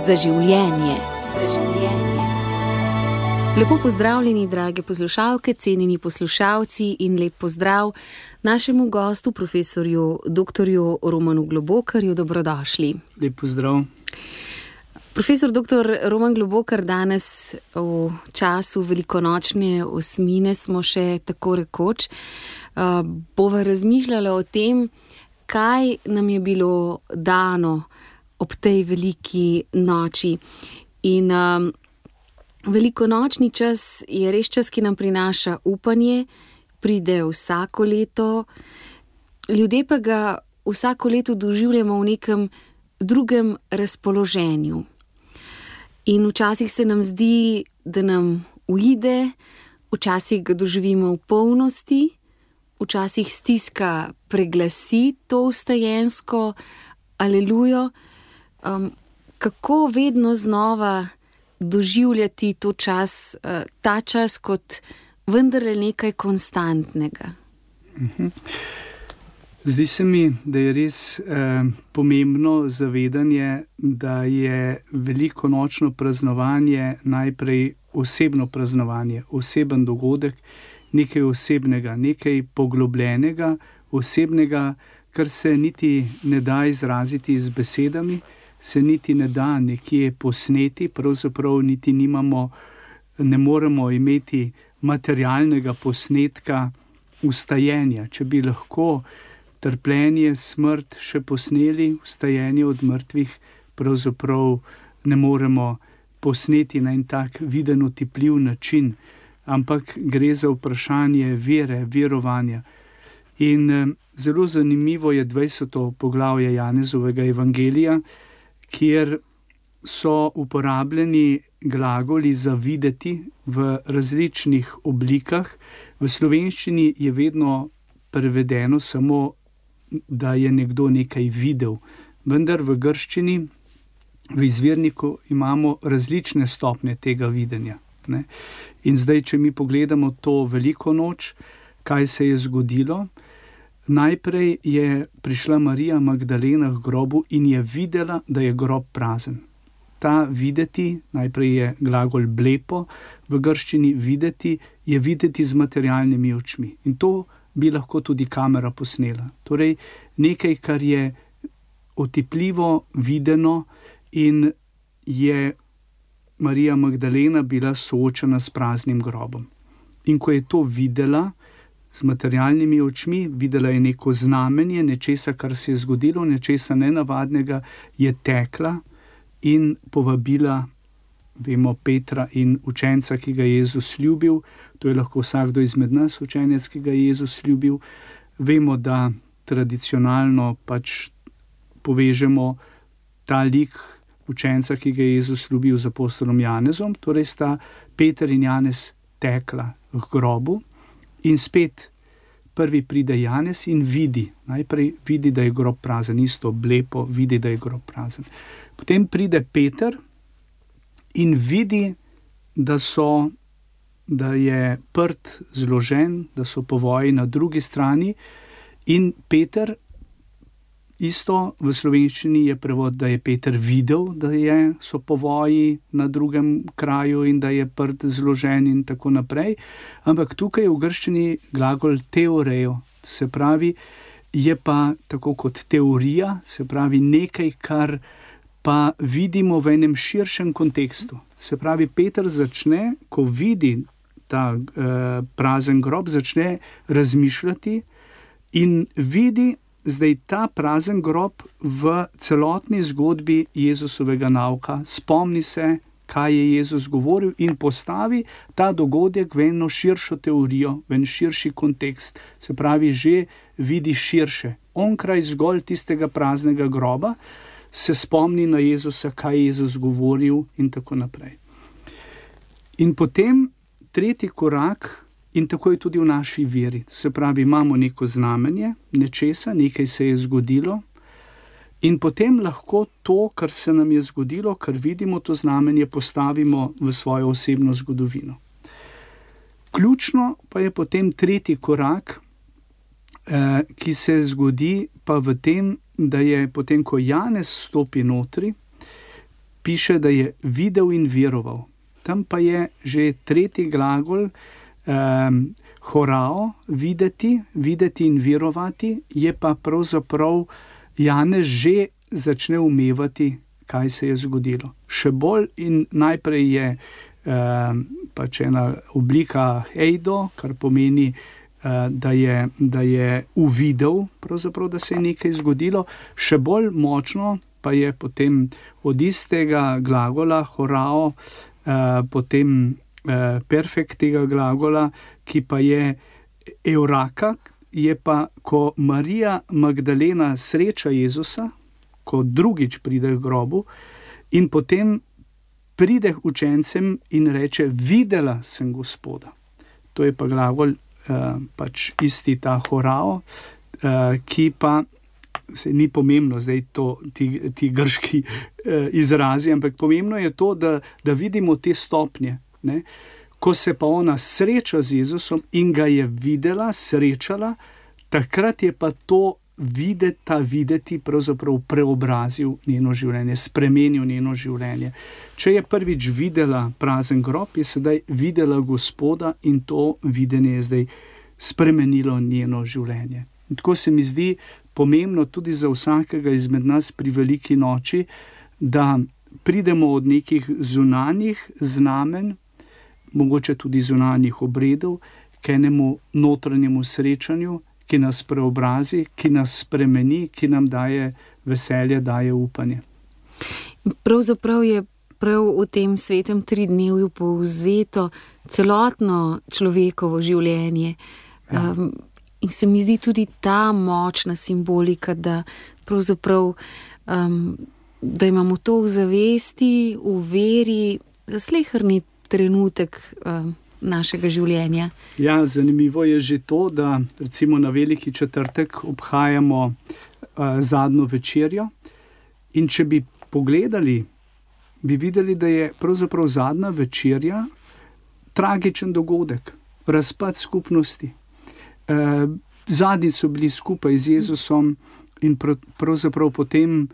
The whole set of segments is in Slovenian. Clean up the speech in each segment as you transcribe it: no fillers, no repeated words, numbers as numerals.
za življenje. Lepo pozdravljeni, drage poslušalke, cenjeni poslušalci, in lep pozdrav našemu gostu, profesorju dr. Romanu Globokarju. Dobrodošli. Lep pozdrav. Profesor dr. Roman Globokar, danes v času velikonočne osmine smo še tako rekoč, bova razmišljala o tem, kaj nam je bilo dano ob tej veliki noči. In velikonočni čas je res čas, ki nam prinaša upanje, pride vsako leto, ljudje pa ga vsako leto doživljamo v nekem drugem razpoloženju. In včasih se nam zdi, da nam uide, včasih ga doživimo v polnosti, včasih stiska preglasi to vstajensko alelujo. Kako vedno znova doživljati to čas, ta čas kot vendarle nekaj konstantnega? Zdi se mi, da je res pomembno zavedanje, da je velikonočno praznovanje najprej osebno praznovanje, oseben dogodek, nekaj osebnega, nekaj poglobljenega, osebnega, kar se niti ne da izraziti z besedami, se niti ne da nekje posneti, pravzaprav niti ne moremo imeti materialnega posnetka vstajenja. Če bi lahko trpljenje, smrt še posneli, vstajenje od mrtvih, pravzaprav ne moremo posneti na en tak viden, otipljiv način, ampak gre za vprašanje vere, verovanja. In zelo zanimivo je 20. poglavje Janezovega evangelija, kjer so uporabljeni glagoli za videti v različnih oblikah. V slovenščini je vedno prevedeno samo, da je nekdo nekaj videl, vendar v grščini, v izvirniku imamo različne stopnje tega videnja. Ne? In zdaj, če mi pogledamo to veliko noč, kaj se je zgodilo, najprej je prišla Marija Magdalena k grobu in je videla, da je grob prazen. Ta videti, najprej je glagol blepo, v grščini videti, je videti z materialnimi očmi. In to bi lahko tudi kamera posnela. Torej, nekaj, kar je otipljivo, videno, in je Marija Magdalena bila soočena s praznim grobom. In ko je to videla z materialnimi očmi, videla je neko znamenje, nečesa, kar se je zgodilo, nečesa nenavadnega, je tekla in povabila, vemo, Petra in učenca, ki ga je Jezus ljubil. To je lahko vsakdo izmed nas, učenec, ki ga je Jezus ljubil. Vemo, da tradicionalno pač povežemo ta lik učenca, ki ga je Jezus ljubil, z apostolom Janezom. Torej sta Peter in Janez tekla k grobu in spet prvi pride Janez in vidi. Najprej vidi, da je grob prazen, isto blepo vidi, da je grob prazen. Potem pride Peter in vidi, da je prt zložen, da so povoji na drugi strani, in Peter, isto v slovenščini je prevod, da je Peter videl, da so povoji na drugem kraju in da je prt zložen in tako naprej. Ampak tukaj je v grščini glagol teorejo, se pravi, je pa tako kot teorija, se pravi nekaj, kar pa vidimo v enem širšem kontekstu. Se pravi, Peter začne, ko vidi ta prazen grob, začne razmišljati in vidi zdaj ta prazen grob v celotni zgodbi Jezusovega nauka. Spomni se, kaj je Jezus govoril, in postavi ta dogodek v eno širšo teorijo, v en širši kontekst. Se pravi, že vidi širše. Onkraj zgolj tistega praznega groba se spomni na Jezusa, kaj je Jezus govoril in tako naprej. In potem tretji korak, in tako je tudi v naši veri. Se pravi, imamo neko znamenje, nečesa, nekaj se je zgodilo, in potem lahko to, kar se nam je zgodilo, kar vidimo, to znamenje postavimo v svojo osebno zgodovino. Ključno pa je potem tretji korak, ki se zgodi pa v tem, da je potem, ko Janez stopi notri, piše, da je videl in veroval. Tam pa je že tretji glagol, horao, videti in verovati, je pa pravzaprav Janez že začne umevati, kaj se je zgodilo. Še bolj in najprej je pač ena oblika eido, kar pomeni, da je uvidel, pravzaprav, da se je nekaj zgodilo. Še bolj močno pa je potem od istega glagola horao, potem perfekt tega glagola, ki pa je euraka, je pa, ko Marija Magdalena sreča Jezusa, ko drugič pride k grobu in potem pride k učencem in reče, videla sem Gospoda. To je pa glagol, pač isti ta horao, ki pa se ni pomembno zdaj ti grški izrazi, ampak pomembno je to, da vidimo te stopnje, ne? Ko se pa ona sreča z Jezusom in ga je videla, srečala, takrat je pa to videti pravzaprav preobrazil njeno življenje, spremenil njeno življenje. Če je prvič videla prazen grob, je sedaj videla Gospoda in to videnje je zdaj spremenilo njeno življenje. In tako se mi zdi pomembno tudi za vsakega izmed nas pri veliki noči, da pridemo od nekih zunanjih znamenj, mogoče tudi zunanjih obredov, k enemu notranjemu srečanju, ki nas preobrazi, ki nas spremeni, ki nam daje veselje, daje upanje. Pravzaprav je prav v tem svetem tridnevju povzeto celotno človekovo življenje. Ja. In se mi zdi tudi ta močna simbolika, da pravzaprav da imamo to v zavesti, v veri, za sleherni trenutek našega življenja. Ja, zanimivo je že to, da recimo na Veliki četrtek obhajamo zadnjo večerjo in če bi pogledali, bi videli, da je pravzaprav zadnja večerja tragičen dogodek, razpad skupnosti. Zadnjič so bili skupaj z Jezusom in pravzaprav potem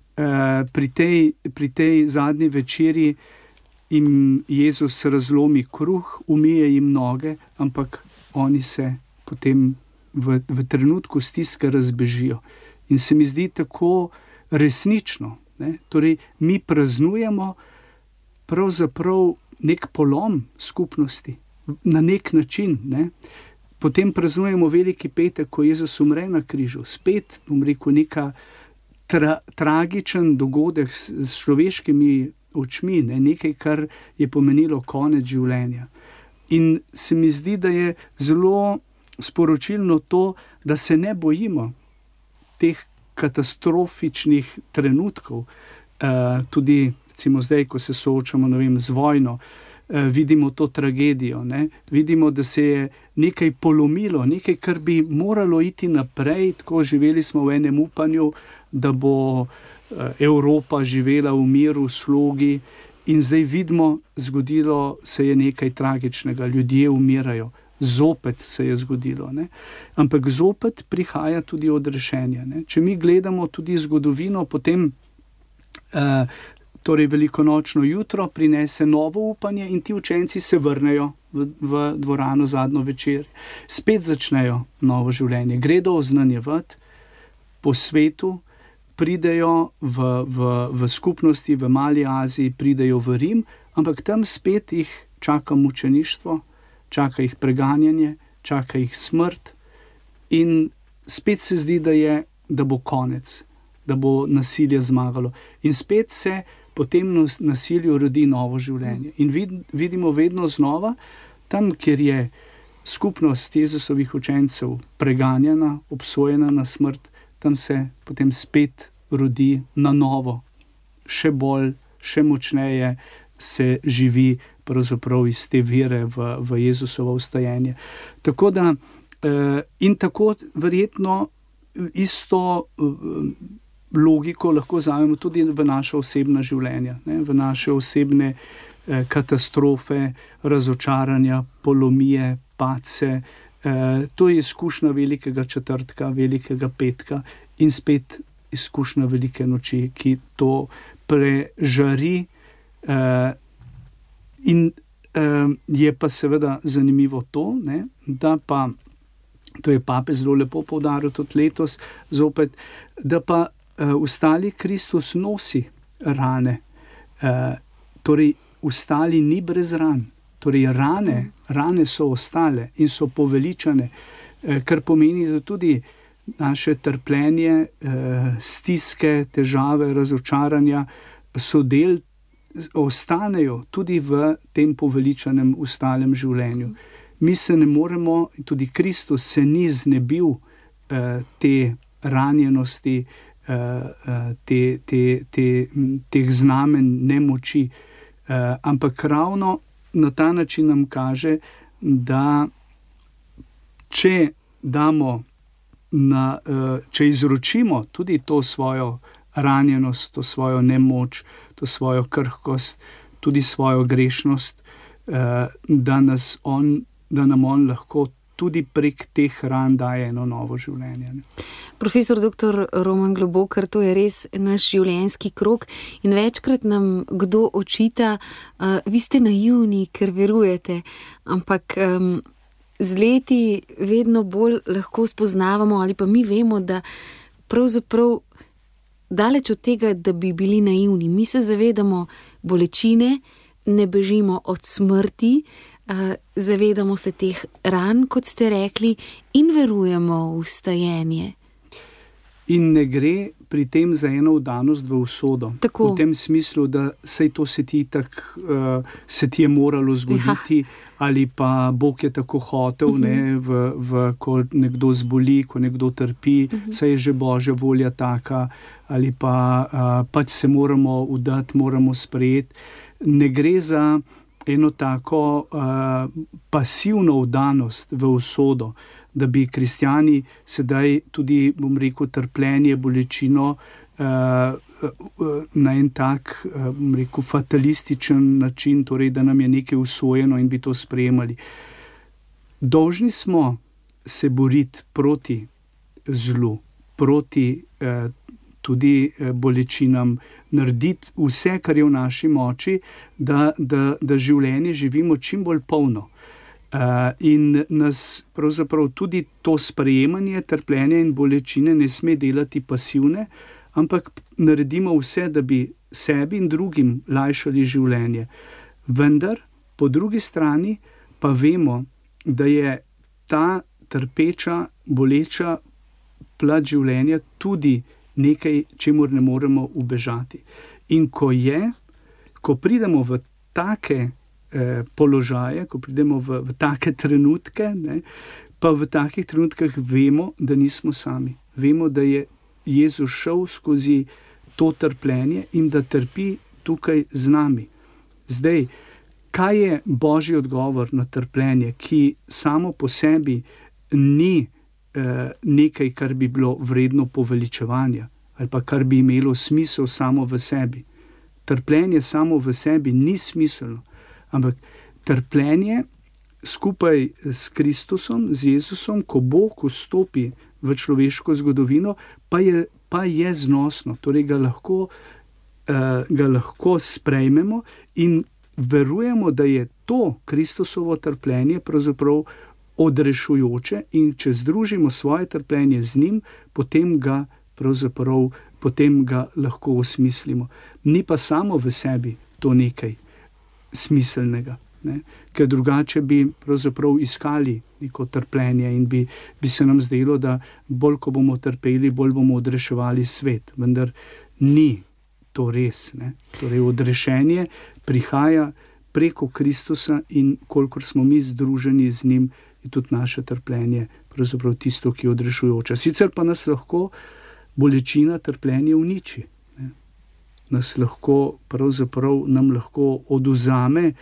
pri tej zadnji večerji jim Jezus razlomi kruh, umije jim noge, ampak oni se potem v trenutku stiske razbežijo. In se mi zdi tako resnično, ne? Torej, mi praznujemo pravzaprav nek polom skupnosti, na nek način, ne? Potem praznujemo Veliki petek, ko Jezus umre na križu. Spet, bom rekel, neka tragičen dogodek s človeškimi očmi, ne? Nekaj, kar je pomenilo konec življenja. In se mi zdi, da je zelo sporočilno to, da se ne bojimo teh katastrofičnih trenutkov. Tudi recimo zdaj, ko se soočamo, ne vem, z vojno, vidimo to tragedijo, ne? Vidimo, da se je nekaj polomilo, nekaj, kar bi moralo iti naprej, tako živeli smo v enem upanju, da bo Evropa živela v miru, slogi, in zdaj vidimo, zgodilo se je nekaj tragičnega, ljudje umirajo, zopet se je zgodilo, ne? Ampak zopet prihaja tudi odrešenje, ne? Če mi gledamo tudi zgodovino, potem torej velikonočno jutro prinese novo upanje in ti učenci se vrnejo v dvorano zadnjo večer. Spet začnejo novo življenje, gredo oznanjevati po svetu, pridejo v skupnosti, v Mali Aziji, pridejo v Rim, ampak tam spet jih čaka mučeništvo, čaka jih preganjanje, čaka jih smrt in spet se zdi, da bo konec, da bo nasilje zmagalo. In spet se po tem nasilju rodi novo življenje. In vidimo vedno znova, tam, kjer je skupnost Jezusovih učencev preganjena, obsojena na smrt, tam se potem spet rodi na novo, še bolj, še močneje se živi pravzaprav iz te vere v Jezusovo vstajenje. Tako da, in tako verjetno isto logiko lahko vzamemo tudi v naša osebna življenja, ne? V naše osebne katastrofe, razočaranja, polomije, padce. To je izkušnja Velikega četrtka, Velikega petka in spet izkušnja velike noči, ki to prežari. In je pa seveda zanimivo to, ne, da pa, to je papež zelo lepo poudaril tudi letos, zopet, da pa ostali Kristus nosi rane. Torej, ostali ni brez ran. Torej, rane so ostale in so poveličane, kar pomeni, da tudi naše trpljenje, stiske, težave, razočaranja so del, ostanejo tudi v tem poveličanem ostalem življenju. Mi se ne moremo, tudi Kristus se ni znebil te ranjenosti, teh znamen nemoči, ampak ravno na ta način nam kaže, da če če izročimo tudi to svojo ranjenost, to svojo nemoč, to svojo krhkost, tudi svojo grešnost, da nam on lahko tudi prek teh ran daje eno novo življenje. Profesor dr. Roman Globokar, to je res naš življenjski krog in večkrat nam kdo očita, vi ste naivni, ker verujete, ampak z leti vedno bolj lahko spoznavamo ali pa mi vemo, da pravzaprav daleč od tega, da bi bili naivni. Mi se zavedamo bolečine, ne bežimo od smrti, zavedamo se teh ran, kot ste rekli, in verujemo v vstajenje. In ne gre pri tem za eno vdanost v usodo. Tako. V tem smislu, da sej to se ti je moralo zgoditi, ali pa Bog je tako hotel, ko nekdo zboli, ko nekdo trpi, saj je že Božja volja taka, ali pa pač se moramo vdati, moramo sprejeti. Ne gre za eno tako pasivno vdanost v usodo, da bi kristjani sedaj tudi, bom rekel, trpljenje, bolečino na en tak, bom rekel, fatalističen način, torej, da nam je nekaj usojeno in bi to sprejemali. Dolžni smo se boriti proti zlu, proti tudi bolečinam, narediti vse, kar je v naši moči, da življenje živimo čim bolj polno. In nas pravzaprav tudi to sprejemanje trpljenja in bolečine ne sme delati pasivne, ampak naredimo vse, da bi sebi in drugim lajšali življenje. Vendar, po drugi strani pa vemo, da je ta trpeča, boleča plat življenja tudi nekaj, čemur ne moremo ubežati. In ko pridemo v take položaje, ko pridemo v take trenutke, pa v takih trenutkih vemo, da nismo sami. Vemo, da je Jezus šel skozi to trpljenje in da trpi tukaj z nami. Zdaj, kaj je Božji odgovor na trpljenje, ki samo po sebi ni nekaj, kar bi bilo vredno poveličevanja ali pa kar bi imelo smisel samo v sebi. Trpljenje samo v sebi ni smiselno, ampak trpljenje skupaj s Kristusom, z Jezusom, ko Bog vstopi v človeško zgodovino, pa je znosno. Torej ga lahko sprejmemo in verujemo, da je to Kristusovo trpljenje pravzaprav odrešujoče, in če združimo svoje trpljenje z njim, potem ga lahko osmislimo. Ni pa samo v sebi to nekaj smiselnega, ker drugače bi pravzaprav iskali neko trpljenje in bi se nam zdelo, da bolj ko bomo trpeli, bolj bomo odreševali svet. Vendar ni to res. Torej, odrešenje prihaja preko Kristusa in kolikor smo mi združeni z njim, je tudi naše trpljenje pravzaprav tisto, ki je odrešujoče. Sicer pa nas lahko bolečina, trpljenje uniči. Nam lahko odvzame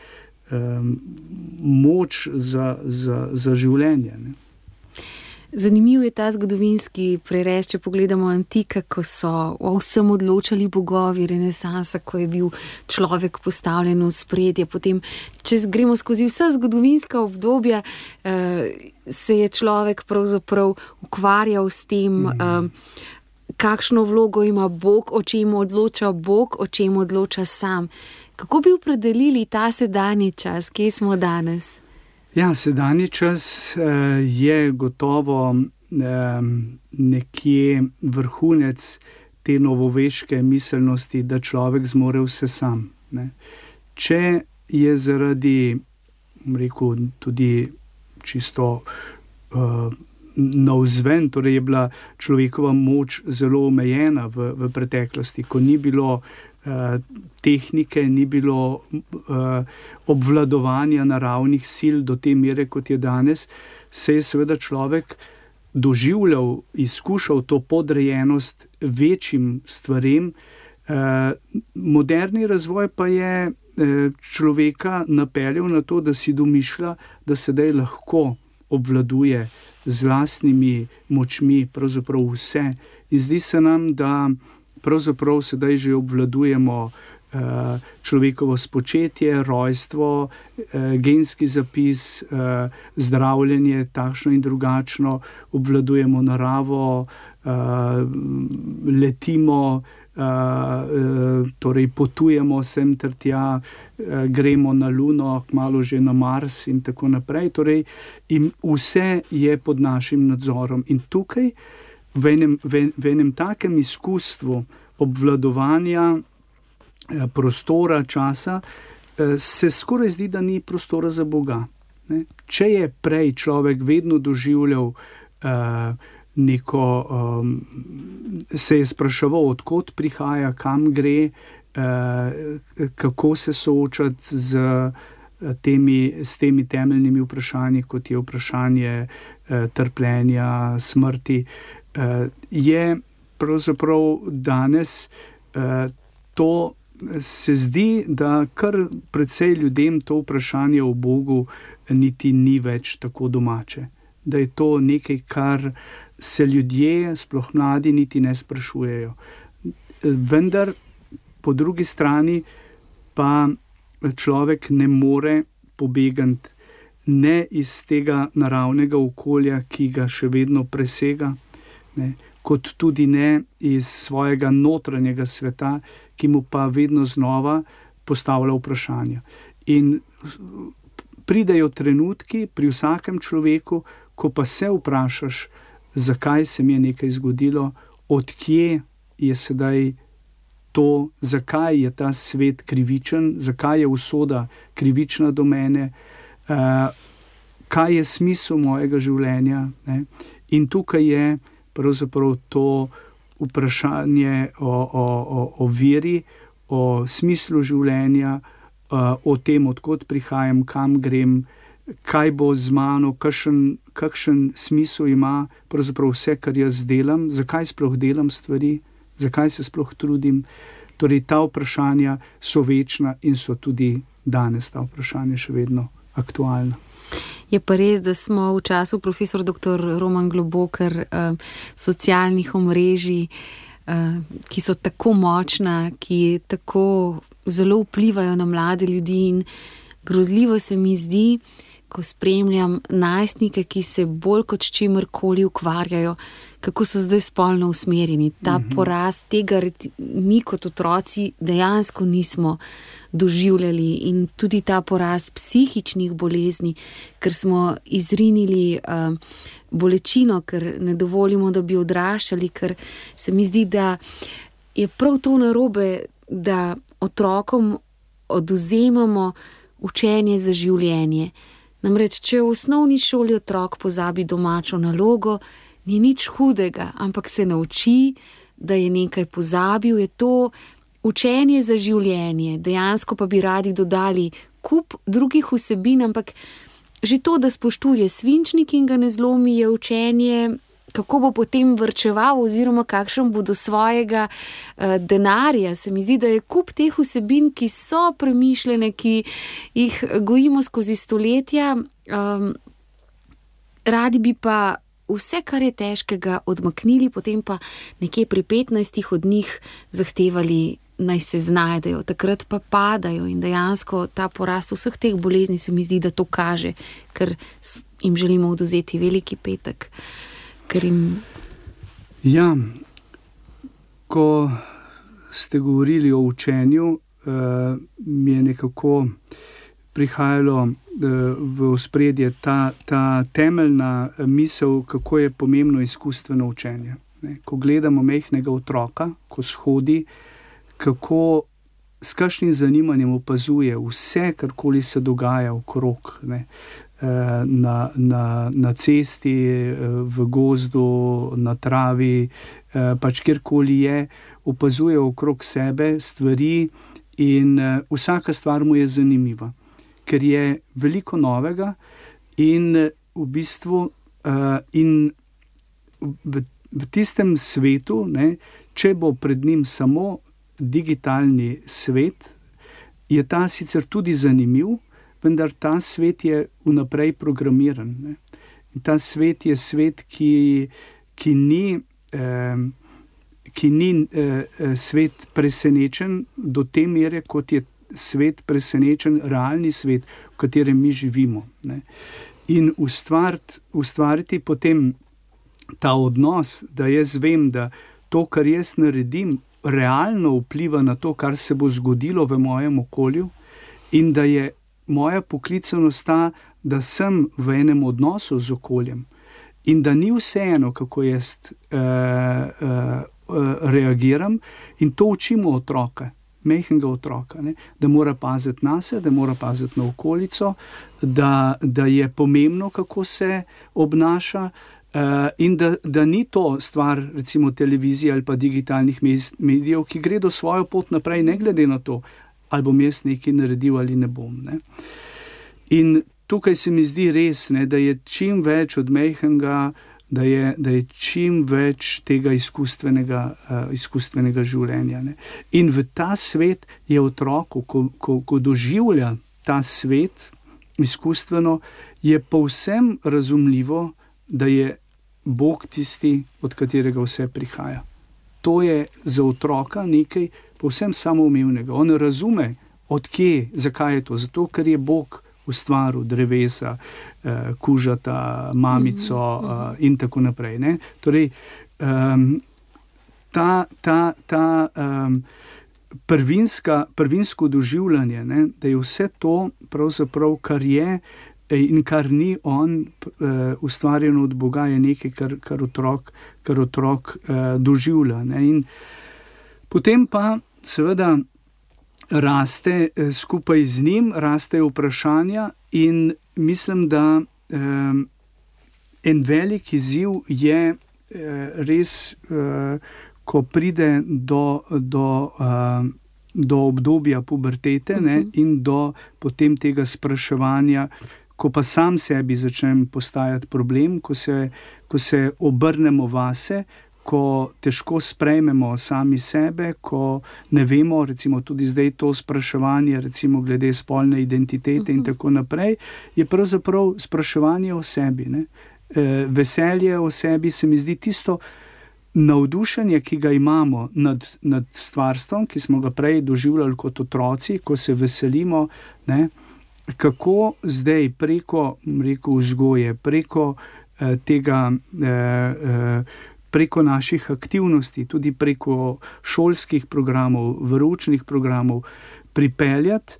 moč za življenje. Zanimiv je ta zgodovinski prerez, če pogledamo antika, ko so o vsem odločali bogovi, renesansa, ko je bil človek postavljen v ospredje. Potem, če gremo skozi vsa zgodovinska obdobja, se je človek pravzaprav ukvarjal s tem, kakšno vlogo ima Bog, o čem odloča Bog, o čem odloča sam. Kako bi opredelili ta sedanji čas, kje smo danes? Ja, sedanji čas je gotovo nekje vrhunec te novoveške miselnosti, da človek zmore vse sam. Ne. Če je zaradi, rekel, tudi čisto navzven, torej je bila človekova moč zelo omejena v preteklosti, ko ni bilo tehnike, ni bilo obvladovanja naravnih sil do te mere, kot je danes, se je seveda človek doživljal, izkušal to podrejenost večjim stvarem. Moderni razvoj pa je človeka napeljal na to, da si domišlja, da sedaj lahko obvladuje z lastnimi močmi pravzaprav vse. In zdi se nam, da pravzaprav sedaj že obvladujemo človekovo spočetje, rojstvo, genski zapis, zdravljenje, takšno in drugačno, obvladujemo naravo, letimo, torej potujemo sem ter tja, gremo na Luno, kmalu že na Mars in tako naprej. Torej, in vse je pod našim nadzorom. In tukaj v enem takem izkustvu obvladovanja prostora, časa, se skoraj zdi, da ni prostora za Boga. Ne? Če je prej človek vedno doživljal neko, se je spraševal, odkot prihaja, kam gre, kako se soočati s temi temeljnimi vprašanji, kot je vprašanje trpljenja, smrti, je pravzaprav danes to se zdi, da kar precej ljudem to vprašanje o Bogu niti ni več tako domače. Da je to nekaj, kar se ljudje, sploh mladi, niti ne sprašujejo. Vendar po drugi strani pa človek ne more pobegati ne iz tega naravnega okolja, ki ga še vedno presega, ne, kot tudi ne iz svojega notranjega sveta, ki mu pa vedno znova postavlja vprašanja. In pridejo trenutki pri vsakem človeku, ko pa se vprašaš, zakaj se mi je nekaj zgodilo, odkje je sedaj to, zakaj je ta svet krivičen, zakaj je usoda krivična do mene, kaj je smisel mojega življenja. Ne? In tukaj je pravzaprav to vprašanje o veri, o smislu življenja, o tem, odkot prihajam, kam grem, kaj bo z mano, kakšen smisel ima pravzaprav vse, kar jaz delam, zakaj sploh delam stvari, zakaj se sploh trudim. Torej, ta vprašanja so večna in so tudi danes ta vprašanja še vedno aktualna. Je pa res, da smo v času profesor dr. Roman Globoker socialnih omrežij, ki so tako močna, ki tako zelo vplivajo na mlade ljudi, in grozljivo se mi zdi, ko spremljam najstnike, ki se bolj kot s čimerkoli ukvarjajo, kako so zdaj spolno usmerjeni. Ta porast tega mi kot otroci dejansko nismo doživljali, in tudi ta porast psihičnih bolezni, ker smo izrinili bolečino, ker ne dovolimo, da bi odraščali, ker se mi zdi, da je prav to narobe, da otrokom odvzemamo učenje za življenje. Namreč, če v osnovni šoli otrok pozabi domačo nalogo, ni nič hudega, ampak se nauči, da je nekaj pozabil, je to učenje za življenje. Dejansko pa bi radi dodali kup drugih vsebin, ampak že to, da spoštuje svinčnik in ga ne zlomi, je učenje, kako bo potem varčeval oziroma kakšen bo do svojega denarja. Se mi zdi, da je kup teh vsebin, ki so premišljene, ki jih gojimo skozi stoletja. Radi bi pa vse, kar je težkega, odmaknili, potem pa nekje pri 15 od njih zahtevali, naj se znajdejo, takrat pa padajo, in dejansko ta porast vseh teh bolezni se mi zdi, da to kaže, ker jim želimo odvzeti veliki petek. Ker jim... Ja, Ko ste govorili o učenju, mi je nekako prihajalo v ospredje ta temeljna misel, kako je pomembno izkustveno učenje. Ko gledamo majhnega otroka, ko shodi, kako s kakšnim zanimanjem opazuje vse, karkoli se dogaja okrog, na cesti, v gozdu, na travi, pač kjerkoli je, opazuje okrog sebe stvari in vsaka stvar mu je zanimiva, ker je veliko novega in v bistvu v tistem svetu, če bo pred njim samo digitalni svet, je ta sicer tudi zanimiv, vendar ta svet je vnaprej programiran. In ta svet je svet, ki ni svet presenečen do te mere, kot je svet presenečen, realni svet, v katerem mi živimo. In ustvariti potem ta odnos, da jaz vem, da to, kar jaz naredim, realno vpliva na to, kar se bo zgodilo v mojem okolju, in da je moja poklicanost ta, da sem v enem odnosu z okoljem in da ni vseeno, kako jaz reagiram, in to učimo otroka, majhnega otroka, da mora paziti nase, da mora paziti na okolico, da je pomembno, kako se obnaša, in da ni to stvar recimo televizije ali pa digitalnih medijev, ki gredo svojo pot naprej, ne glede na to, ali bom jaz nekaj naredil ali ne bom. In tukaj se mi zdi res, da je čim več od majhnega, da je čim več tega izkustvenega življenja. In v ta svet je otroku, ko doživlja ta svet izkustveno, je povsem razumljivo, da je Bog tisti, od katerega vse prihaja. To je za otroka nekaj povsem samoumevnega. On razume, odkje, zakaj je to. Zato, ker je Bog ustvaril drevesa, kužata, mamico in tako naprej. Torej, prvinsko doživljanje, da je vse to pravzaprav, kar je in kar ni on ustvarjeno od Boga, je nekaj, kar otrok doživlja. In potem pa seveda raste skupaj z njim, rastejo vprašanja in mislim, da en velik izziv je res, ko pride do obdobja pubertete in do potem tega spraševanja, ko pa sam sebi začnem postajati problem, ko se obrnemo vase, ko težko sprejmemo sami sebe, ko ne vemo, recimo tudi zdaj to spraševanje, recimo glede spolne identitete in tako naprej, je pravzaprav spraševanje o sebi. Veselje o sebi se mi zdi tisto navdušenje, ki ga imamo nad stvarstvom, ki smo ga prej doživljali kot otroci, ko se veselimo, kako zdaj preko vzgoje, preko naših aktivnosti, tudi preko šolskih programov, veroučnih programov, pripeljati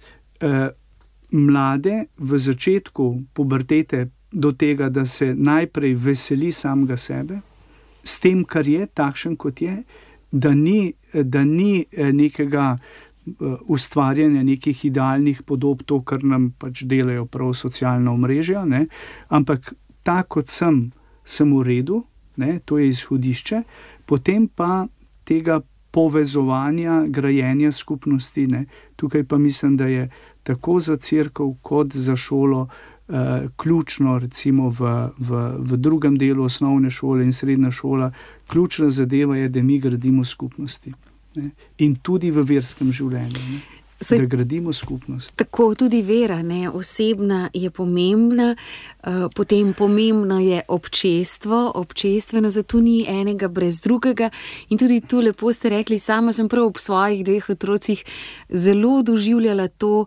mlade v začetku pubertete do tega, da se najprej veseli samega sebe, s tem, kar je, takšen kot je, da ni nekega ustvarjanja nekih idealnih podob, to, kar nam pač delajo prav socialna omrežja, ampak ta, kot sem v redu, to je izhodišče, potem pa tega povezovanja, grajenja skupnosti. Tukaj pa mislim, da je tako za cerkev kot za šolo ključno, recimo v drugem delu osnovne šole in srednja šola, ključna zadeva je, da mi gradimo skupnosti. In tudi v verskem življenju. Da gradimo skupnost. Tako tudi vera, osebna je pomembna, potem pomembno je občestveno, zato ni enega brez drugega. In tudi tu lepo ste rekli, sama sem prav ob svojih 2 otrocih zelo doživljala to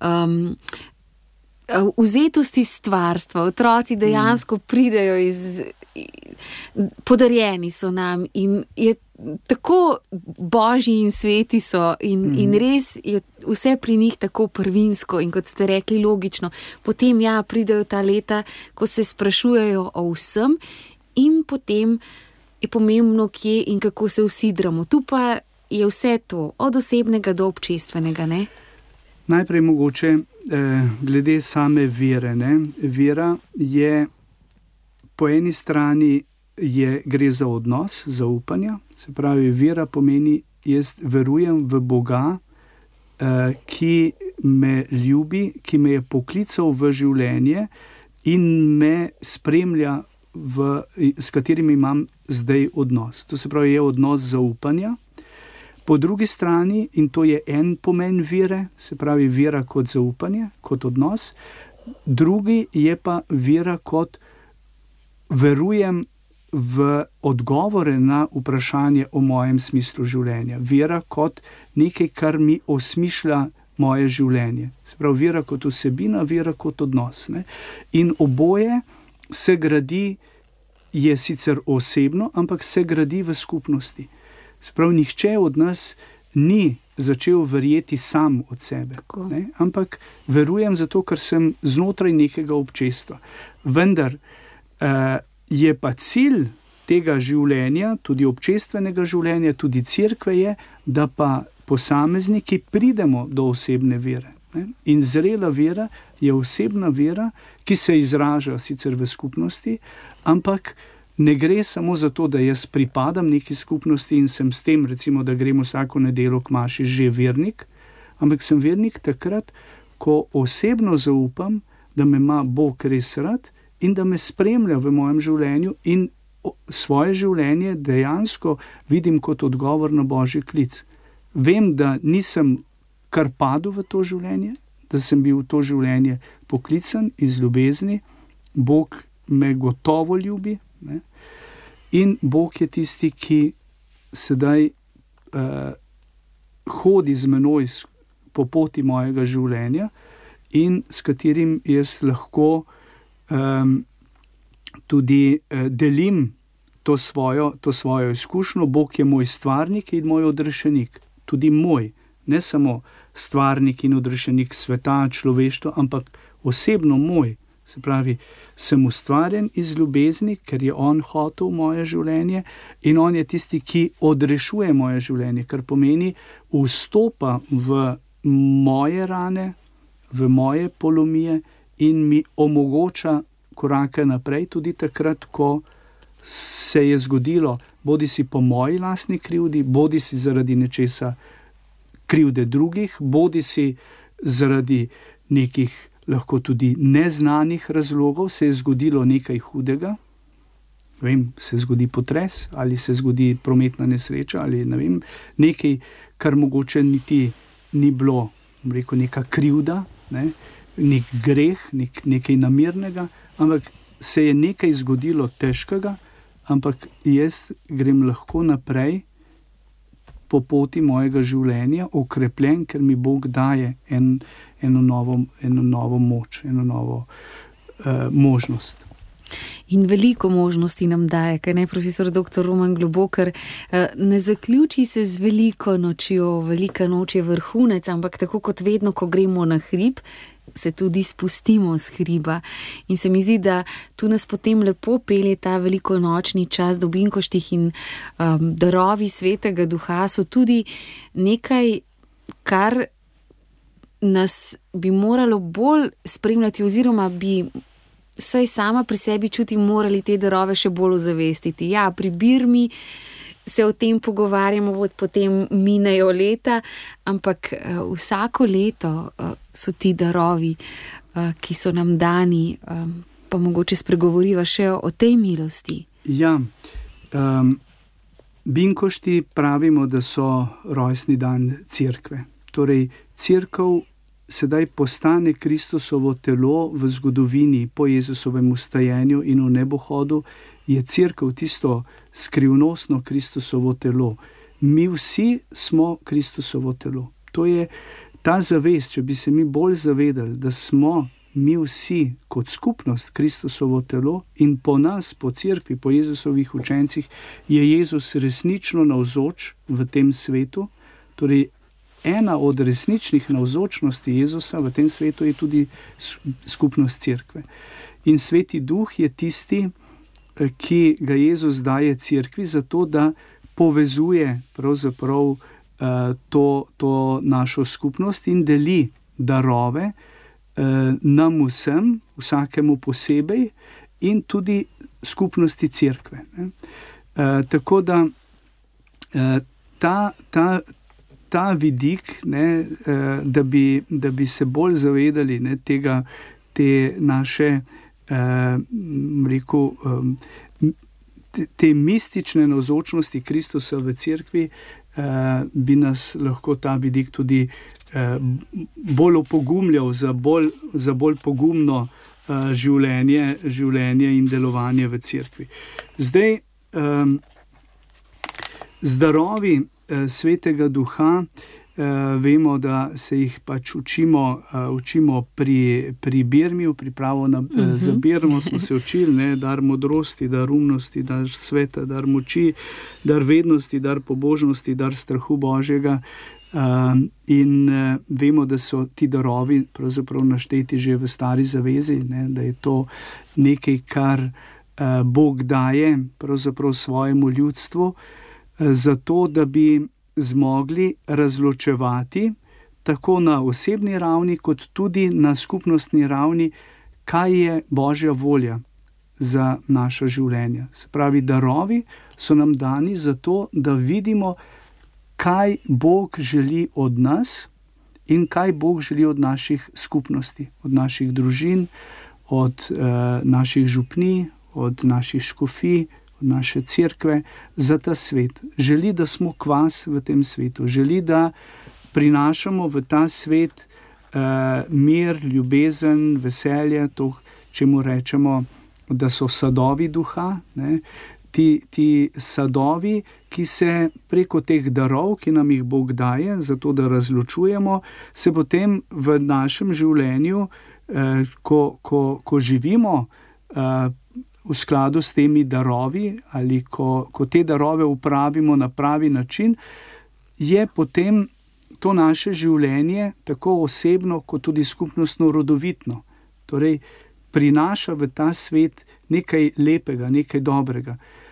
vzetosti stvarstva. Otroci dejansko pridejo podarjeni so nam in je tako božji in sveti so in res je vse pri njih tako prvinsko in kot ste rekli, logično. Potem pridejo ta leta, ko se sprašujejo o vsem in potem je pomembno, kje in kako se usidramo. Tu pa je vse to, od osebnega do občestvenega, ne? Najprej mogoče glede same vere, ne? Vera je po eni strani gre za odnos, zaupanja. Se pravi, vera pomeni, jaz verujem v Boga, ki me ljubi, ki me je poklical v življenje in me spremlja, s katerim imam zdaj odnos. To se pravi, je odnos zaupanja. Po drugi strani, in to je en pomen vere, se pravi vera kot zaupanje, kot odnos, drugi je pa vera kot verujem v odgovore na vprašanje o mojem smislu življenja. Vera kot nekaj, kar mi osmišlja moje življenje. Se pravi, vera kot vsebina, vera kot odnos. Ne? In oboje se gradi, je sicer osebno, ampak se gradi v skupnosti. Se pravi, nihče od nas ni začel verjeti sam od sebe. Ne? Ampak verujem zato, ker sem znotraj nekega občestva. Vendar je pa cilj tega življenja, tudi občestvenega življenja, tudi cerkve je, da pa posamezniki pridemo do osebne vere. Ne? In zrela vera je osebna vera, ki se izraža sicer v skupnosti, ampak ne gre samo za to, da jaz pripadam neki skupnosti in sem s tem, recimo, da grem vsako nedeljo k maši, že vernik, ampak sem vernik takrat, ko osebno zaupam, da me ima Bog res rad in da me spremlja v mojem življenju in svoje življenje dejansko vidim kot odgovor na Božji klic. Vem, da nisem kar padel v to življenje, da sem bil v to življenje poklican iz ljubezni, Bog me gotovo ljubi, ne? In Bog je tisti, ki sedaj hodi z menoj po poti mojega življenja in s katerim jaz lahko tudi delim to svojo izkušnjo. Bog je moj stvarnik in moj odrešenik. Tudi moj, ne samo stvarnik in odrešenik sveta, človeštva, ampak osebno moj. Se pravi, sem ustvarjen iz ljubezni, ker je on hotel moje življenje in on je tisti, ki odrešuje moje življenje, kar pomeni vstopa v moje rane, v moje polomije in mi omogoča korake naprej tudi takrat, ko se je zgodilo, bodi si po moji lastni krivdi, bodi si zaradi nečesa krivde drugih, bodi si zaradi nekih lahko tudi neznanih razlogov, se je zgodilo nekaj hudega, se zgodi potres ali se zgodi prometna nesreča ali ne vem, nekaj, kar mogoče niti ni bilo, neka krivda, ne? Nek greh, nekaj namirnega, ampak se je nekaj zgodilo težkega, ampak jaz grem lahko naprej po poti mojega življenja, okrepljen, ker mi Bog daje eno novo moč, eno novo možnost. In veliko možnosti nam daje, kaj ne, profesor dr. Roman Globokar, ne zaključi se z veliko nočjo, velika noč je vrhunec, ampak tako kot vedno, ko gremo na hrib, se tudi spustimo z hriba. In se mi zdi, da tu nas potem lepo pelje ta velikonočni čas Dobinkoštih in darovi Svetega Duha so tudi nekaj, kar nas bi moralo bolj spremljati oziroma bi saj sama pri sebi čutim, morali te darove še bolj ozavestiti. Ja, pri Birmi se o tem pogovarjamo, potem minejo leta, ampak vsako leto so ti darovi, ki so nam dani, pa mogoče spregovoriva še o tej milosti. Ja, Binkošti pravimo, da so rojstni dan cerkve. Torej, cerkev sedaj postane Kristusovo telo v zgodovini po Jezusovem vstajenju in v nebohodu, je cerkev tisto skrivnostno Kristusovo telo. Mi vsi smo Kristusovo telo. To je ta zavest, če bi se mi bolj zavedali, da smo mi vsi kot skupnost, Kristusovo telo in po nas, po cerkvi, po Jezusovih učencih, je Jezus resnično navzoč v tem svetu. Torej, ena od resničnih navzočnosti Jezusa v tem svetu je tudi skupnost cerkve. In Sveti Duh je tisti, ki ga Jezus daje cerkvi, zato da povezuje pravzaprav to našo skupnost in deli darove nam vsem, vsakemu posebej in tudi skupnosti cerkve. Tako da ta vidik, da bi se bolj zavedali te naše te mistične navzočnosti Kristusa v cerkvi, bi nas lahko ta vidik tudi bolj opogumljal za bolj pogumno življenje in delovanje v cerkvi. Zdaj, z darovi Svetega Duha vemo, da se jih pač učimo pri birmiju, pripravo za birmo smo se učili, dar modrosti, dar umnosti, dar sveta, dar moči, dar vednosti, dar pobožnosti, dar strahu Božjega. In vemo, da so ti darovi pravzaprav našteti že v Stari zavezi, da je to nekaj, kar Bog daje pravzaprav svojemu ljudstvu, zato da bi zmogli razločevati tako na osebni ravni, kot tudi na skupnostni ravni, kaj je Božja volja za naša življenja. Se pravi, darovi so nam dani zato, da vidimo, kaj Bog želi od nas in kaj Bog želi od naših skupnosti, od naših družin, od naših župnij, od naših škofij, od naše cerkve, za ta svet. Želi, da smo kvas v tem svetu. Želi, da prinašamo v ta svet mir, ljubezen, veselje, to, čemu rečemo, da so sadovi duha, ti sadovi, ki se preko teh darov, ki nam jih Bog daje, zato da razločujemo, se potem v našem življenju, ko živimo v skladu s temi darovi ali ko te darove upravimo na pravi način, je potem to naše življenje tako osebno kot tudi skupnostno rodovitno. Torej, prinaša v ta svet nekaj lepega, nekaj dobrega.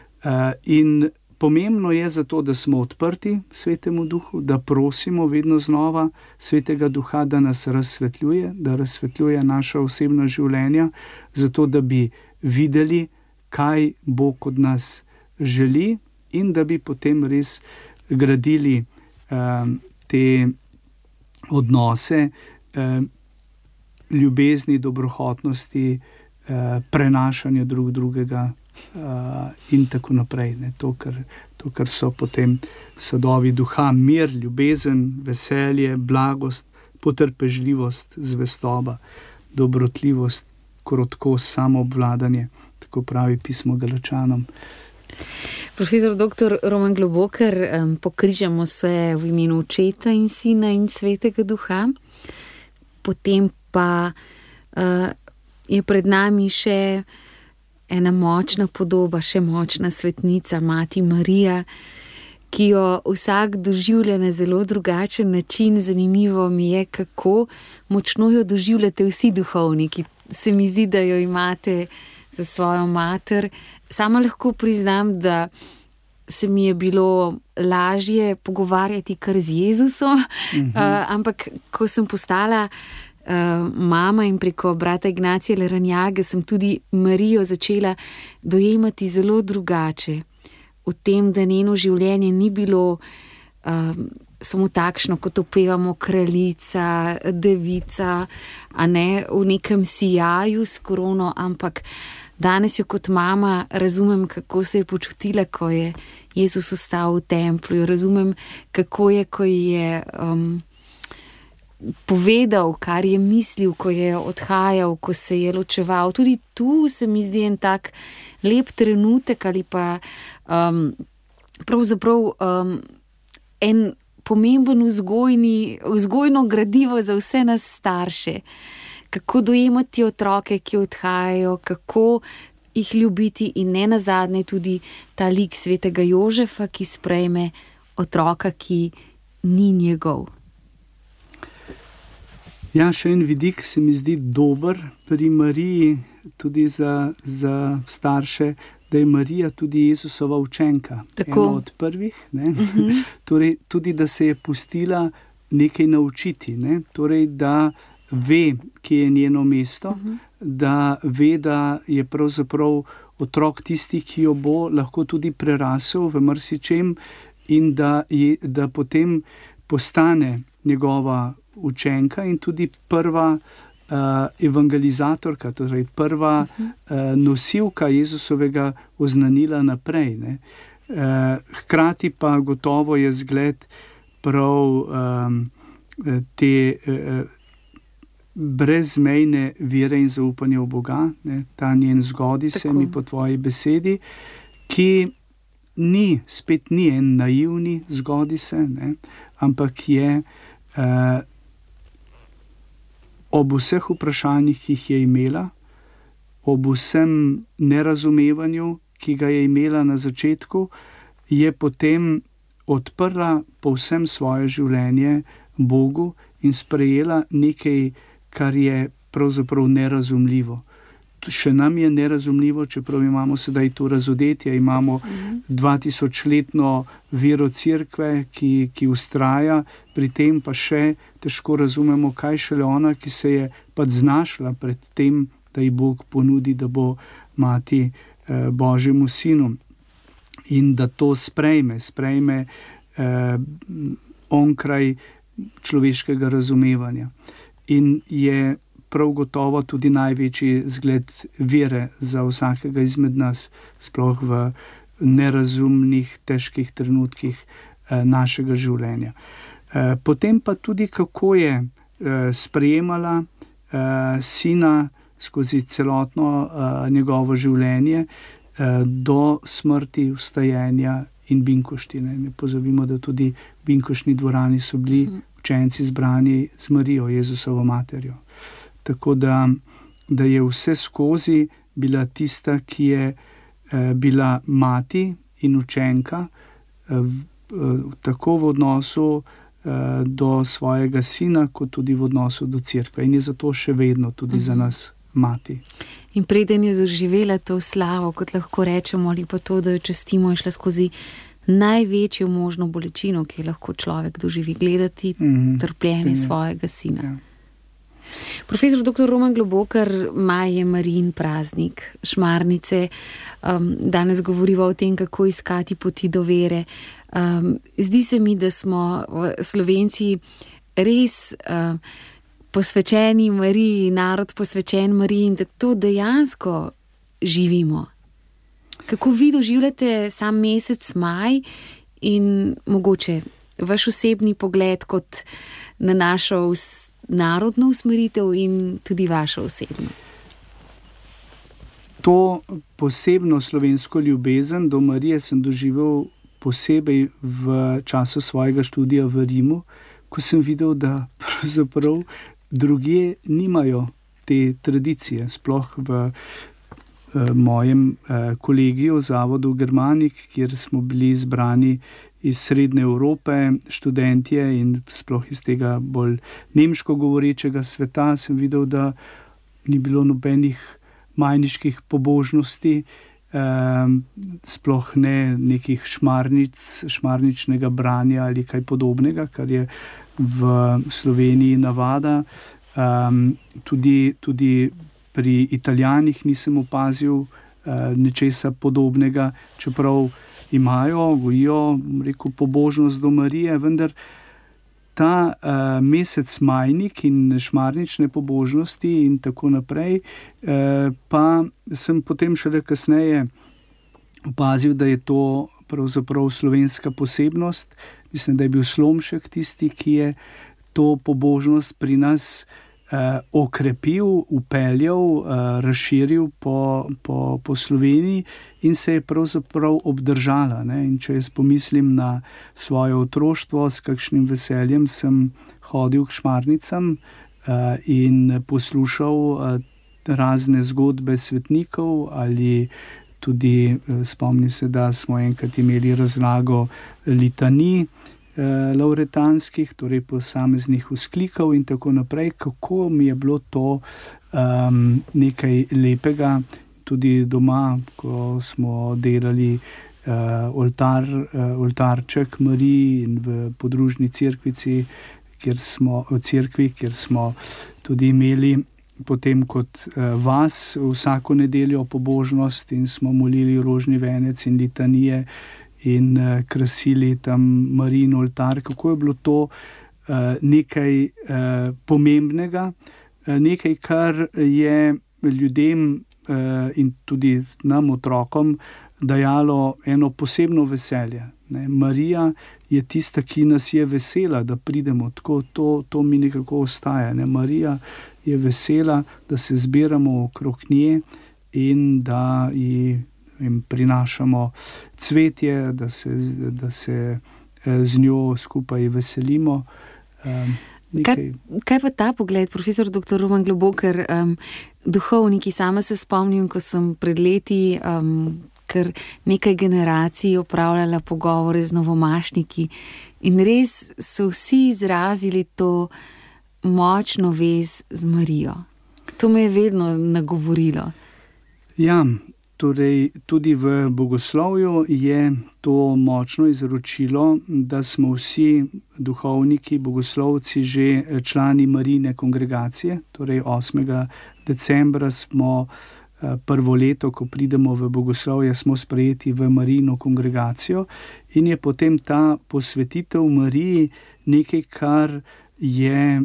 In pomembno je zato, da smo odprti Svetemu Duhu, da prosimo vedno znova Svetega Duha, da nas razsvetljuje, da razsvetljuje naša osebna življenja, zato da bi videli, kaj Bog od nas želi in da bi potem res gradili te odnose ljubezni, dobrohotnosti, prenašanja drugega in tako naprej. To, kar so potem sadovi duha, mir, ljubezen, veselje, blagost, potrpežljivost, zvestoba, dobrotljivost, krotkost, samoobvladanje, tako pravi pismo Galačanom. Profesor dr. Roman Globoker, pokrižamo se v imenu Očeta in Sina in Svetega Duha, potem pa je pred nami še ena močna podoba, še močna svetnica, Mati Marija, ki jo vsak doživlja na zelo drugačen način. Zanimivo mi je, kako močno jo doživljate vsi duhovniki. Se mi zdi, da jo imate za svojo mater. Sama lahko priznam, da se mi je bilo lažje pogovarjati kar z Jezusom, ampak ko sem postala mama in preko brata Ignacija Leranjaga sem tudi Marijo začela dojemati zelo drugače. V tem, da njeno življenje ni bilo samo takšno, kot opevamo, kraljica, devica, a ne v nekem sijaju s korono, ampak danes jo kot mama razumem, kako se je počutila, ko je Jezus ostal v templju. Razumem, kako je, ko je povedal, kar je mislil, ko je odhajal, ko se je ločeval. Tudi tu se mi zdi en tak lep trenutek ali pa pravzaprav en pomemben vzgojno gradivo za vse nas starše. kako dojemati otroke, ki odhajajo, kako jih ljubiti in nenazadnje tudi ta lik svetega Jožefa, ki sprejme otroka, ki ni njegov. Ja, še en vidik se mi zdi dober pri Mariji, tudi za starše, da je Marija tudi Jezusova učenka. Tako. Ena od prvih. Torej, tudi, da se je pustila nekaj naučiti. Torej, da ve, kje je njeno mesto, da ve, da je pravzaprav otrok tisti, ki jo bo lahko tudi prerasel v marsičem in da potem postane njegova učenka in tudi prva evangelizatorka, torej prva nosilka Jezusovega oznanila naprej. Hkrati pa gotovo je zgled prav te brezmejne vere in zaupanja v Boga, ta njen zgodi se mi po tvoji besedi, ki spet ni en naivni zgodi se, ampak je ob vseh vprašanjih, ki jih je imela, ob vsem nerazumevanju, ki ga je imela na začetku, je potem odprla povsem svoje življenje Bogu in sprejela nekaj, kar je pravzaprav nerazumljivo. Še nam je nerazumljivo, čeprav imamo sedaj to razodetje, imamo 2000-letno vero cerkve, ki vztraja, pri tem pa še težko razumemo, kaj šele ona, ki se je pač znašla pred tem, da ji Bog ponudi, da bo mati Božjemu sinu in da to sprejme onkraj človeškega razumevanja. In je prav gotovo tudi največji zgled vere za vsakega izmed nas, sploh v nerazumnih, težkih trenutkih našega življenja. Potem pa tudi, kako je sprejemala sina skozi celotno njegovo življenje do smrti, vstajenja in binkoštine. Ne pozabimo, da tudi v binkoštni dvorani so bili učenci zbrani z Marijo, Jezusovo materjo. Tako da je vse skozi bila tista, ki je bila mati in učenka, tako v odnosu do svojega sina, kot tudi v odnosu do cerkve. In je zato še vedno tudi za nas mati. In preden je doživela to slavo, kot lahko rečemo, ali pa to, da jo častimo, je šla skozi največjo možno bolečino, ki jo lahko človek doživi, gledati trpljenje svojega sina. Ja. Profesor dr. Roman Globokar, maj je Marijin praznik, Šmarnice. Danes govoriva o tem, kako iskati poti do vere. Zdi se mi, da smo Slovenci res posvečeni Mariji, narod posvečen Mariji in da to dejansko živimo. Kako vi doživljate sam mesec maj in mogoče vaš osebni pogled kot na našo narodno usmeritev in tudi vašo osebno? To posebno slovensko ljubezen do Marije sem doživel posebej v času svojega študija v Rimu, ko sem videl, da pravzaprav drugje nimajo te tradicije, sploh v mojem kolegiju, zavodu Germanik, kjer smo bili zbrani iz Srednje Evrope, študentje in sploh iz tega bolj nemško govorečega sveta, sem videl, da ni bilo nobenih majniških pobožnosti, sploh ne nekih šmarničnega branja ali kaj podobnega, kar je v Sloveniji navada. Tudi pri Italijanih nisem opazil nečesa podobnega, čeprav imajo, gojijo, pobožnost do Marije, vendar ta mesec majnik in šmarnične pobožnosti in tako naprej, pa sem potem šele kasneje opazil, da je to pravzaprav slovenska posebnost. Mislim, da je bil Slomšek tisti, ki je to pobožnost pri nas okrepil, upeljal, razširil po Sloveniji in se je pravzaprav obdržala. In če jaz pomislim na svoje otroštvo, s kakšnim veseljem sem hodil k šmarnicam, in poslušal razne zgodbe svetnikov ali tudi spomnim se, da smo enkrat imeli razlago litanij lavretanskih, torej posameznih vzklikov in tako naprej, kako mi je bilo to nekaj lepega. Tudi doma, ko smo delali oltarček Mariji in v podružni cerkvici, kjer smo tudi imeli potem kot vas vsako nedeljo pobožnost in smo molili rožni venec in litanije in krasili tam Marijin oltar, kako je bilo to nekaj pomembnega, nekaj, kar je ljudem in tudi nam, otrokom, dajalo eno posebno veselje. Marija je tista, ki nas je vesela, da pridemo, tako to mi nekako ostaja. Marija je vesela, da se zbiramo okrog nje in da jim prinašamo cvetje, da se z njo skupaj veselimo. Kaj pa ta pogled, profesor dr. Roman Globoker, duhovniki? Sama se spomnim, ko sem pred leti kar nekaj generacij opravljala pogovore z novomašniki in res so vsi izrazili to močno vez z Marijo. To me je vedno nagovorilo. Ja, torej tudi v bogoslovju je to močno izročilo, da smo vsi duhovniki, bogoslovci že člani Marijine kongregacije. Torej 8. decembra smo prvo leto, ko pridemo v bogoslovje, smo sprejeti v Marijino kongregacijo in je potem ta posvetitev Mariji nekaj, kar je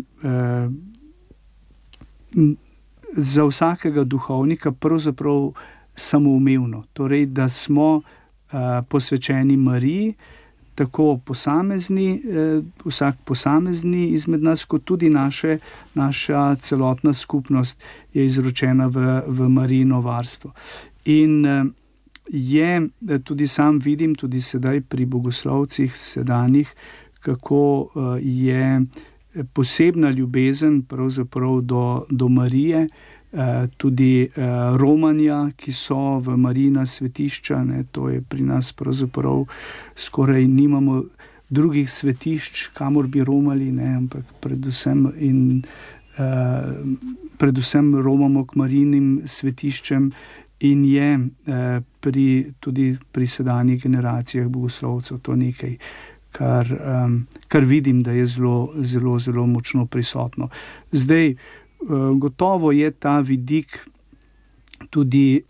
za vsakega duhovnika pravzaprav samoumevno. Torej, da smo posvečeni Mariji, tako posamezni, vsak posamezni izmed nas, kot tudi naša celotna skupnost je izročena v Marijino varstvo. In tudi sam vidim, tudi sedaj pri bogoslovcih sedanjih, kako je posebna ljubezen pravzaprav do Marije, tudi romanja, ki so v Marijina svetišča, to je pri nas pravzaprav skoraj nimamo drugih svetišč, kamor bi romali, ampak predvsem romamo k Marijinim svetiščem in je tudi pri sedanjih generacijah bogoslovcev to nekaj, kar vidim, da je zelo, zelo, zelo močno prisotno. Zdaj, gotovo je ta vidik tudi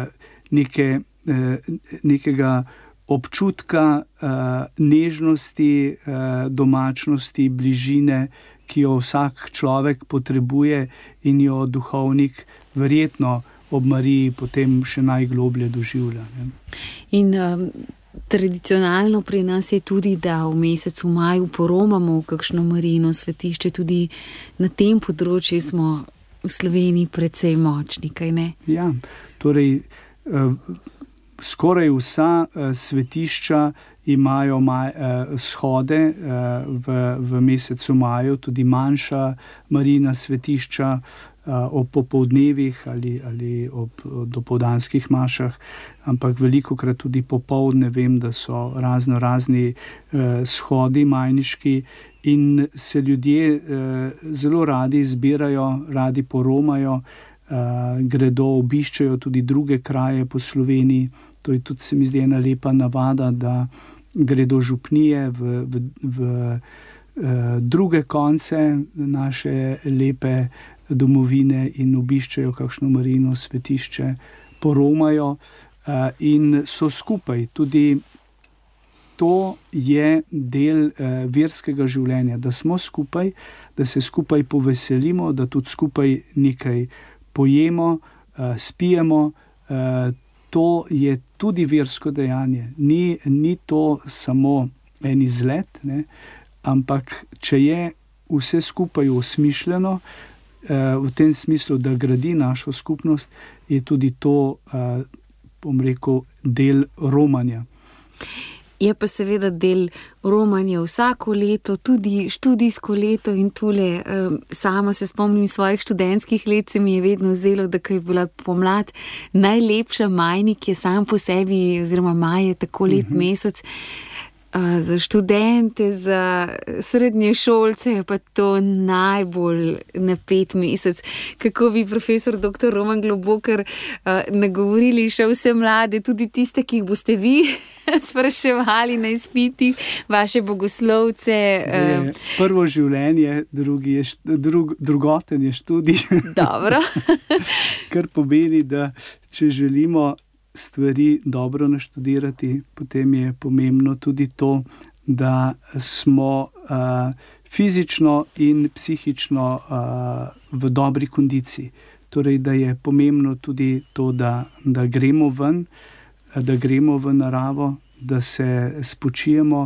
nekega občutka nežnosti, domačnosti, bližine, ki jo vsak človek potrebuje in jo duhovnik verjetno ob Mariji potem še najgloblje doživlja. In tradicionalno pri nas je tudi, da v mesecu maju poromamo v kakšno Marijino svetišče. Tudi na tem področju smo v Sloveniji precej močni, kaj ne? Ja, torej skoraj vsa svetišča imajo shode v mesecu maju, tudi manjša Marijina svetišča ob popoldnevih ali ob dopoldanskih mašah, ampak velikokrat tudi popoldne vem, da so razni shodi majniški in se ljudje zelo radi zbirajo, radi poromajo, gredo, obiščejo tudi druge kraje po Sloveniji. To je tudi, se mi zdi, ena lepa navada, da gredo župnije v druge konce naše lepe domovine in obiščejo kakšno Marijino svetišče, poromajo in so skupaj. Tudi to je del verskega življenja, da smo skupaj, da se skupaj poveselimo, da tudi skupaj nekaj pojemo, spijemo. To je tudi versko dejanje. Ni to samo en izlet, ampak če je vse skupaj osmišljeno, v tem smislu, da gradi našo skupnost, je tudi to, bom rekel, del romanja. Je pa seveda del romanja vsako leto, tudi študijsko leto in tule. Sama se spomnim svojih študentskih let, se mi je vedno zdelo, da ko je bila pomlad najlepša, majnik je sam po sebi, oziroma maj je tako lep mesec. Za študente, za srednješolce je pa to najbolj napet mesec. Kako bi profesor dr. Roman Globokar nagovorili še vse mlade, tudi tiste, ki jih boste vi spraševali na izpitih, vaše bogoslovce? Prvo življenje, drugoten je študij. Dobro. Kar pomeni, da če želimo stvari dobro naštudirati, potem je pomembno tudi to, da smo fizično in psihično v dobri kondiciji. Torej, da je pomembno tudi to, da gremo ven, da gremo v naravo, da se spočijemo,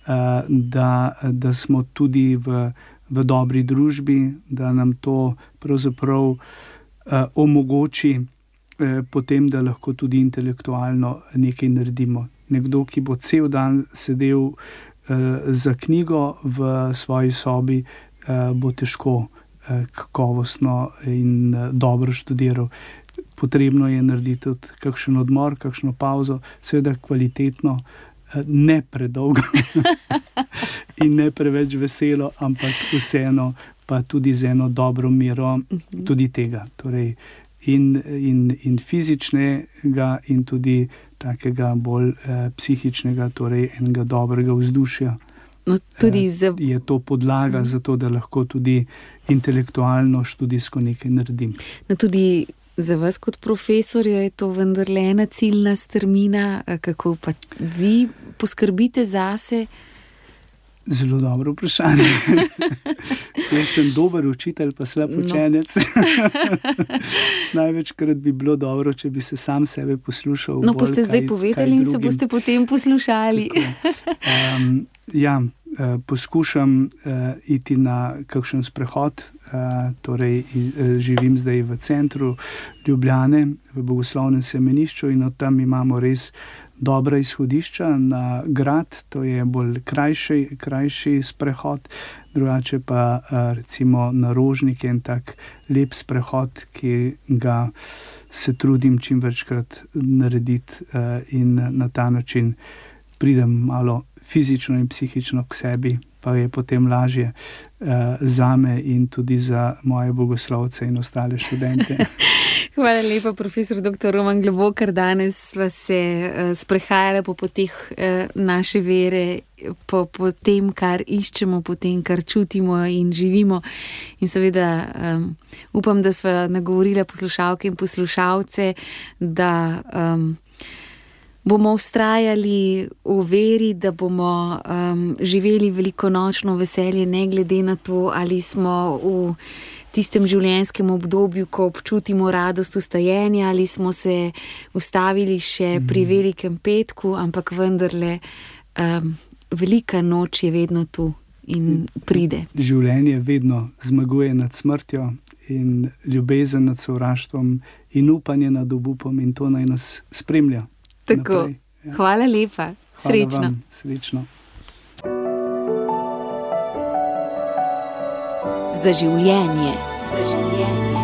da smo tudi v dobri družbi, da nam to pravzaprav omogoči potem, da lahko tudi intelektualno nekaj naredimo. Nekdo, ki bo cel dan sedel za knjigo v svoji sobi, bo težko kakovostno in dobro študiral. Potrebno je narediti tudi kakšen odmor, kakšno pauzo, seveda kvalitetno, ne predolgo in ne preveč veselo, ampak vseeno pa tudi z eno dobro mero tudi tega. Torej, in fizičnega in tudi takega bolj psihičnega, torej enega dobrega vzdušja. No, tudi je to podlaga za to, da lahko tudi intelektualno, študijsko nekaj naredim. No, tudi za vas kot profesorja je to vendarle ena ciljna strmina. Kako pa vi poskrbite zase? Zelo dobro vprašanje. Jaz sem dober učitelj, pa slab učenec. Največkrat bi bilo dobro, če bi se sam sebe poslušal. No, pa ste zdaj povedali in se boste potem poslušali. Poskušam iti na kakšen sprehod. Torej, živim zdaj v centru Ljubljane, v Bogoslovnem semenišču, in od tam imamo res dobra izhodišča na grad, to je bolj krajši sprehod, drugače pa recimo na Rožnik je en tak lep sprehod, ki ga se trudim čim večkrat narediti in na ta način pridem malo fizično in psihično k sebi, pa je potem lažje zame in tudi za moje bogoslovce in ostale študente. Hvala lepa, profesor dr. Roman Globokar. Danes sva se sprehajala po poteh naše vere, po tem, kar iščemo, po tem, kar čutimo in živimo. In seveda upam, da sva nagovorila poslušalke in poslušalce, da bomo vztrajali v veri, da bomo živeli velikonočno veselje, ne glede na to, ali smo v tistem življenjskem obdobju, ko občutimo radost vstajenja, ali smo se ustavili še pri velikem petku, ampak vendarle velika noč je vedno tu in pride. Življenje vedno zmaguje nad smrtjo in ljubezen nad sovraštvom in upanje nad obupom, in to naj nas spremlja. Tako, ja. Hvala lepa, srečno. Hvala vam, srečno. Za življenje.